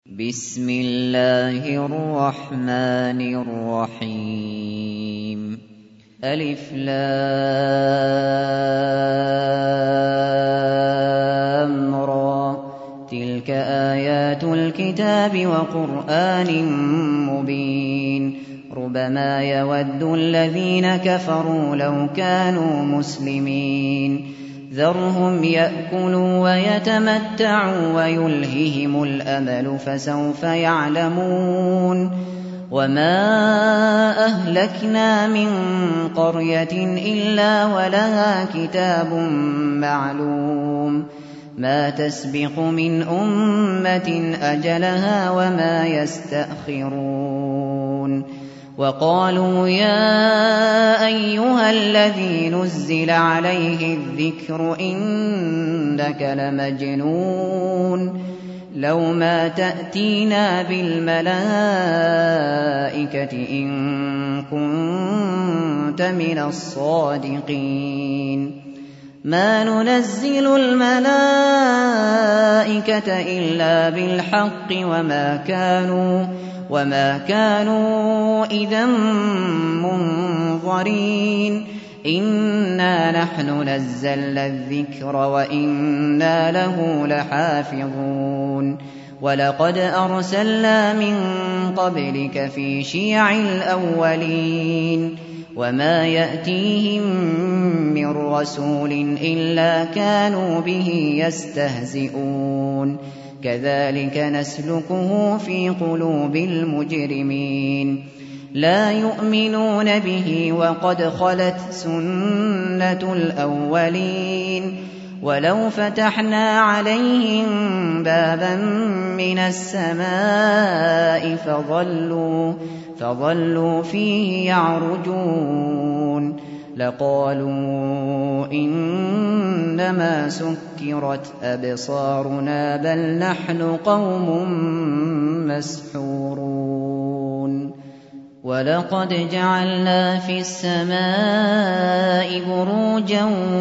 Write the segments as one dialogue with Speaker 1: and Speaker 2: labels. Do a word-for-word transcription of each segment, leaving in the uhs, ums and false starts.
Speaker 1: بسم الله الرحمن الرحيم ألف لام را تلك آيات الكتاب وقرآن مبين ربما يود الذين كفروا لو كانوا مسلمين ذرهم يأكلوا ويتمتعوا ويلههم الأمل فسوف يعلمون وما أهلكنا من قرية إلا ولها كتاب معلوم ما تسبق من أمة أجلها وما يستأخرون وقالوا يا أيها الذي نزل عليه الذكر إنك لمجنون لو ما تأتينا بالملائكة إن كنت من الصادقين ما ننزل الملائكة إلا بالحق وما كانوا وما كانوا إذا منظرين إنا نحن نزلنا الذكر وإنا له لحافظون ولقد أرسلنا من قبلك في شيع الأولين وما يأتيهم من رسول إلا كانوا به يستهزئون كذلك نسلكه في قلوب المجرمين لا يؤمنون به وقد خلت سنة الأولين ولو فتحنا عليهم بابا من السماء فظلوا, فظلوا فيه يعرجون لقالوا إنما سكرت أبصارنا بل نحن قوم مسحورون ولقد جعلنا في السماء بروجا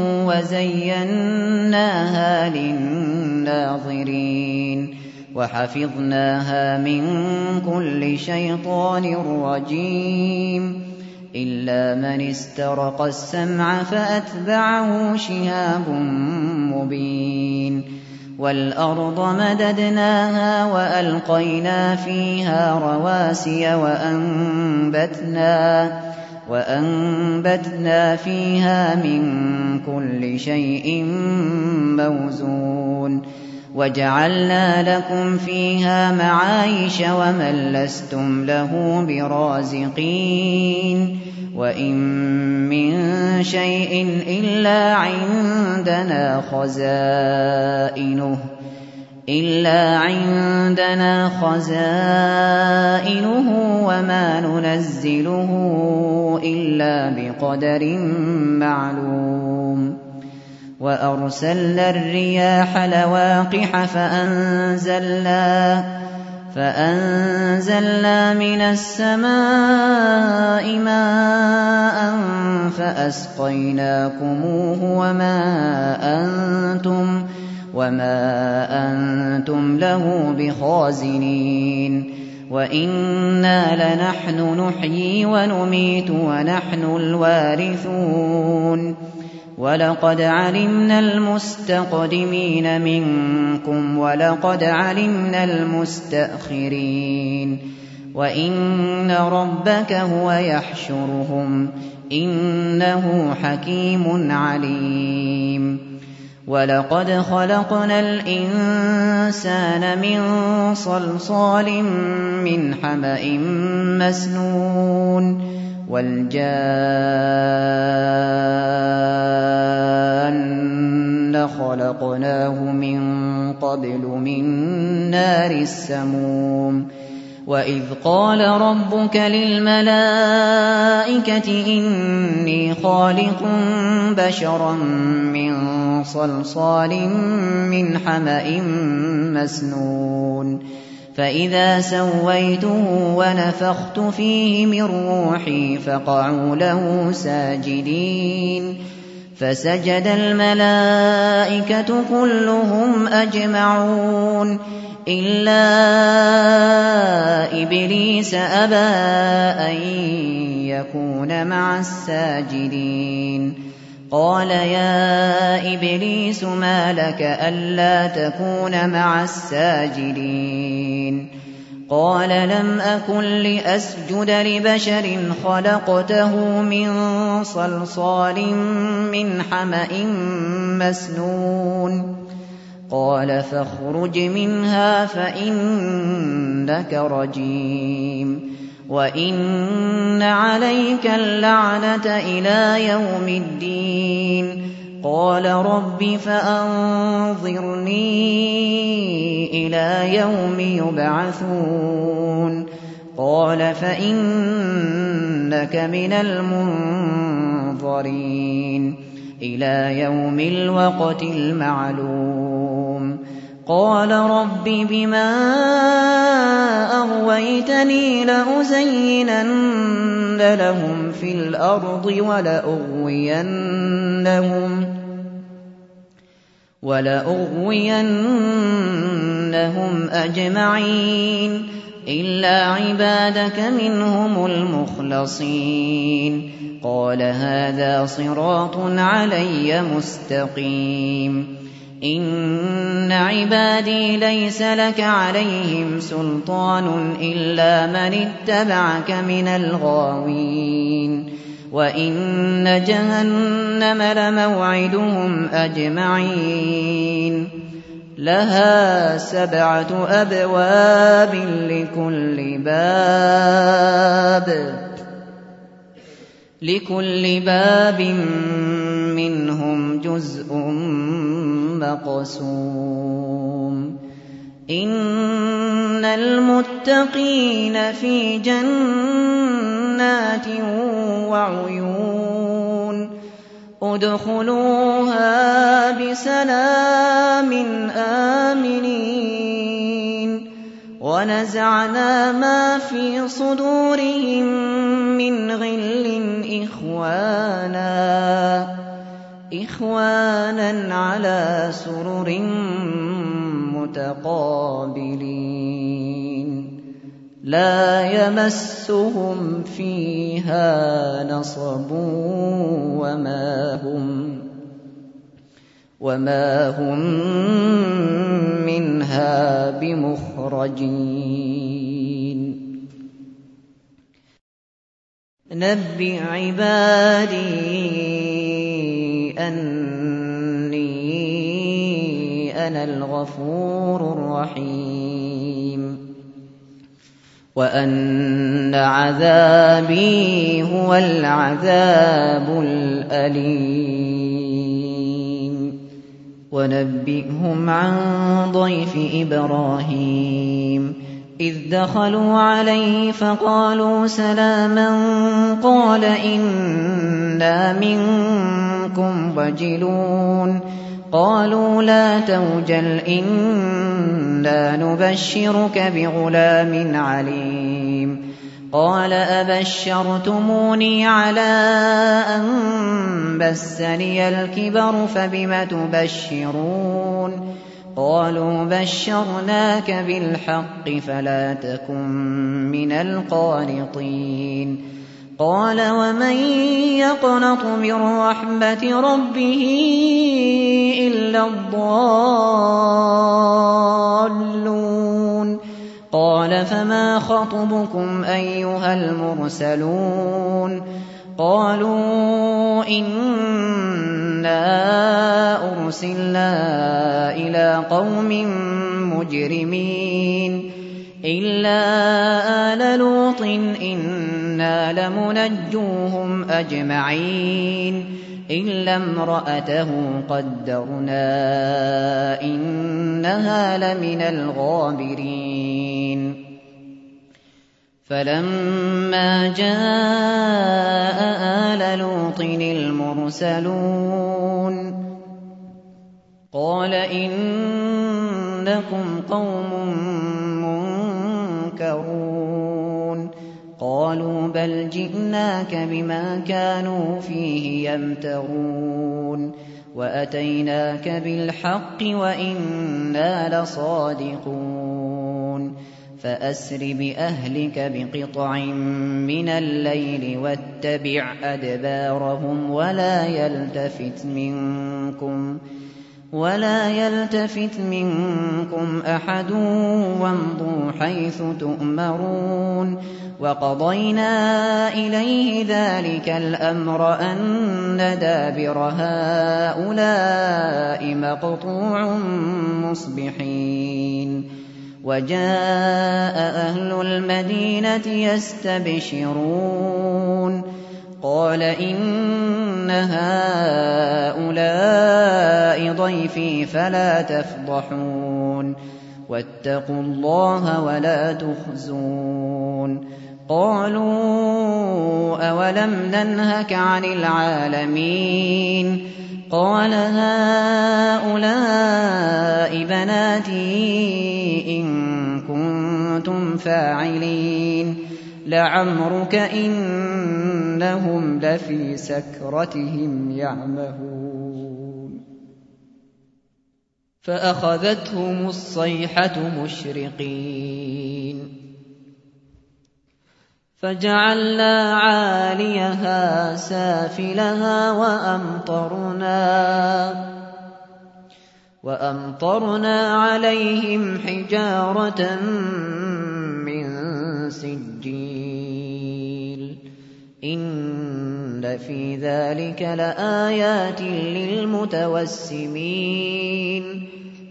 Speaker 1: وزيناها للناظرين وحفظناها من كل شيطان رجيم إلا من استرق السمع فأتبعه شهاب مبين والأرض مددناها وألقينا فيها رواسي وأنبتنا, وأنبتنا فيها من كل شيء موزون وجعلنا لكم فيها معايش ومن لستم له برازقين وإن من شيء إلا عندنا خزائنه إلا عندنا خزائنه وما ننزله إلا بقدر معلوم وأرسلنا الرياح لواقح فأنزلنا فأنزلنا من السماء ماء فأسقيناكموه وما أنتم وما أنتم له بخازنين وإنا لنحن نحيي ونميت ونحن الوارثون ولقد علمنا المستقدمين منكم ولقد علمنا المستأخرين وإن ربك هو يحشرهم إنه حكيم عليم ولقد خلقنا الإنسان من صلصال من حمأ مسنون والجان خلقناه من قبل من نار السموم وإذ قال ربك للملائكة إني خالق بشرا من صلصال من حمأ مسنون فإذا سويته ونفخت فيه من روحي فقعوا له ساجدين فسجد الملائكة كلهم أجمعون إلا إبليس أبى أن يكون مع الساجدين قال يا إبليس ما لك ألا تكون مع الساجدين قال لم أكن لأسجد لبشر خلقته من صلصال من حمأ مسنون قال فاخرج منها فإنك رجيم وإن عليك اللعنة إلى يوم الدين قال رب فأنظرني إلى يوم يبعثون قال فإنك من المنظرين إلى يوم الوقت المعلوم قال رب بما أغويتني لأزينن لهم في الأرض ولأغوينهم ولأغوينهم أجمعين إلا عبادك منهم المخلصين قال هذا صراط علي مستقيم إن عبادي ليس لك عليهم سلطان إلا من اتبعك من الغاوين وإن جهنم لموعدهم أجمعين لها سبعة أبواب لكل باب لكل باب منهم جزء مقسوم إن المتقين في جنات وعيون ادخلوها بسلام آمنين ونزعنا ما في صدورهم من غل إخوانا إخوانا على سرر متقابلين لا يمسهم فيها نصب وما هم وما هم منها بمخرجين نبئ عبادي أني أنا الغفور الرحيم وأن عذابي هو العذاب الأليم ونبئهم عن ضيف إبراهيم إذ دخلوا عليه فقالوا سلاما قال إنا منكم وجلون قالوا لا توجل إنا نبشرك بغلام عليم قال أبشرتموني على أن مسني الكبر فبم تبشرون قالوا بشرناك بالحق فلا تكن من القانطين قال ومن يقنط من رحمة ربه إلا الضالون قال فما خطبكم أيها المرسلون قالوا إنا أرسلنا إلى قوم مجرمين إلا آل لوط إنا لمنجوهم أجمعين إلا امرأته قدرنا إنها لمن الغابرين فلما جاء آل لوط المرسلون قال إنكم قوم منكرون قالوا بل جئناك بما كانوا فيه يمترون وأتيناك بالحق وإنا لصادقون فأسر بأهلك بقطع من الليل واتبع أدبارهم ولا يلتفت منكم ولا يلتفت منكم أحد وامضوا حيث تؤمرون وقضينا إليه ذلك الأمر أن دابر هؤلاء مقطوع مصبحين وجاء أهل المدينة يستبشرون قال إن هؤلاء ضيفي فلا تفضحون واتقوا الله ولا تخزون قالوا أولم ننهك عن العالمين قال هؤلاء بناتي إن كنتم فاعلين لعمرك إنهم لفي سكرتهم يعمهون فأخذتهم الصيحة مشرقين فجعلنا عاليها سافلها وأمطرنا وأمطرنا عليهم حجارة من سجيل إن في ذلك لآيات للمتوسمين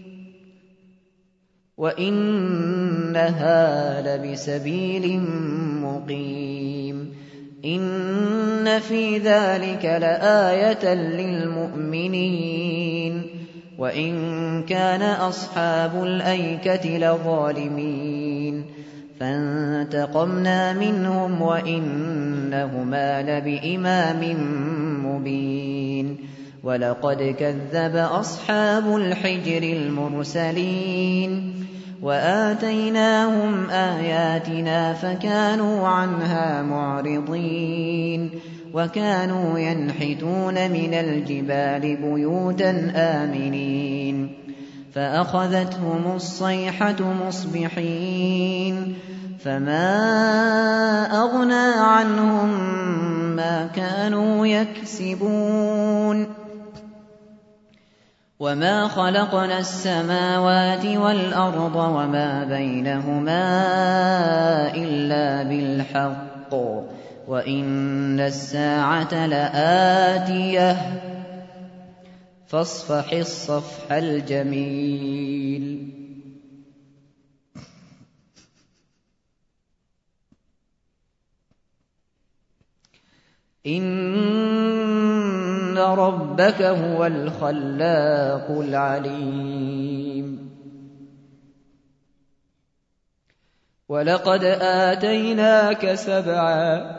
Speaker 1: وإنها لبسبيل مقيم إن في ذلك لآية للمؤمنين وإن كان أصحاب الأيكة لظالمين فانتقمنا منهم وإنهما لبإمام مبين ولقد كذب أصحاب الحجر المرسلين وآتيناهم آياتنا فكانوا عنها معرضين وكانوا ينحتون من الجبال بيوتا آمنين فأخذتهم الصيحة مصبحين فما أغنى عنهم ما كانوا يكسبون وما خلقنا السماوات والأرض وما بينهما إلا بالحق وإن الساعة لآتية فاصفح الصفح الجميل إن ربك هو الخلاق العليم ولقد آتيناك سبعا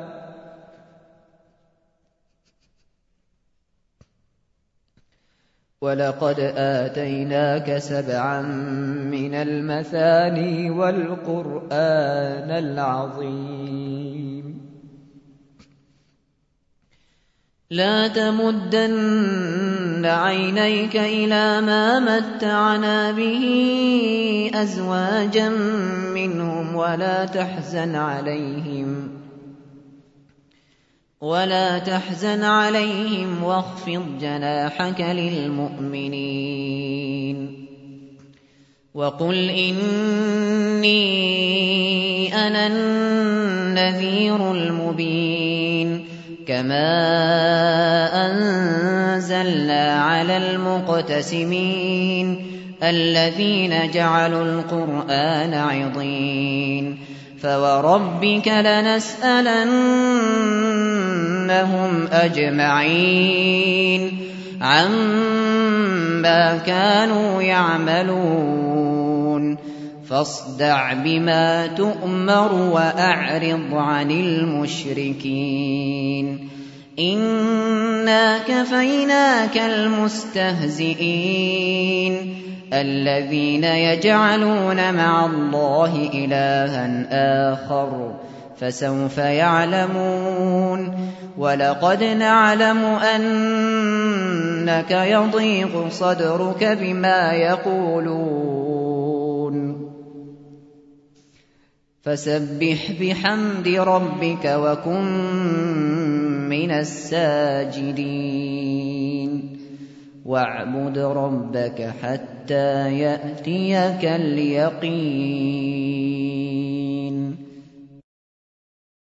Speaker 1: ولقد آتيناك سبعا من المثاني والقرآن العظيم لا تمدن عينيك إلى ما متعنا به أزواجا منهم ولا تحزن عليهم ولا تحزن عليهم واخفض جناحك للمؤمنين وقل إني أنا النذير المبين كما أنزلنا على المقتسمين الذين جعلوا القرآن عضين فوربك لنسألنهم أجمعين عما كانوا يعملون فاصدع بما تؤمر وأعرض عن المشركين إنا كفيناك المستهزئين الذين يجعلون مع الله إلها آخر فسوف يعلمون ولقد نعلم أنك يضيق صدرك بما يقولون فسبح بحمد ربك وكن من الساجدين واعبد ربك حتى يأتيك اليقين